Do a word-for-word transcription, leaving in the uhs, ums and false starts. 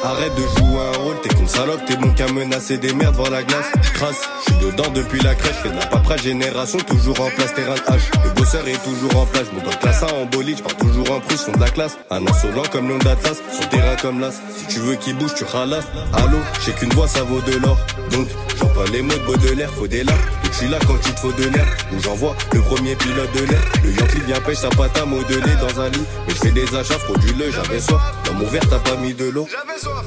Arrête de jouer un rôle, t'es qu'une salope, t'es bon qu'à menacer des merdes devant la glace. Crasse, je suis dedans depuis la crèche, fais de la paperasse génération, toujours en place, terrain de hache. Le bosseur est toujours en place, mon dans classe un en bolide, j'pars toujours en prise, fond de la classe. Un insolent comme l'onde d'Atlas, son terrain comme l'as. Si tu veux qu'il bouge, tu ralasses. Allô, j'ai qu'une voix, ça vaut de l'or. Donc, j'emploie les mots de Baudelaire, faut des larmes. Et je suis là quand il te faut de l'air. Où j'envoie le premier pilote de l'air. Le Yankee vient pêche sa pâte à modeler dans un lit. Mais je fais des achats frauduleux, j'avais soif. Dans mon verre, t'as pas mis de l'eau.